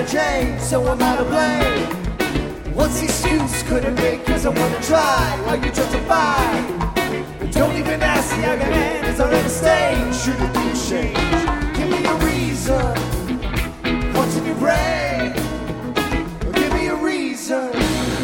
Mary Jane, so I'm out of blame. What's the excuse? Couldn't be, cause I wanna try. Are you justified? Don't even ask the argument, it's already stayed. Should it be a shame?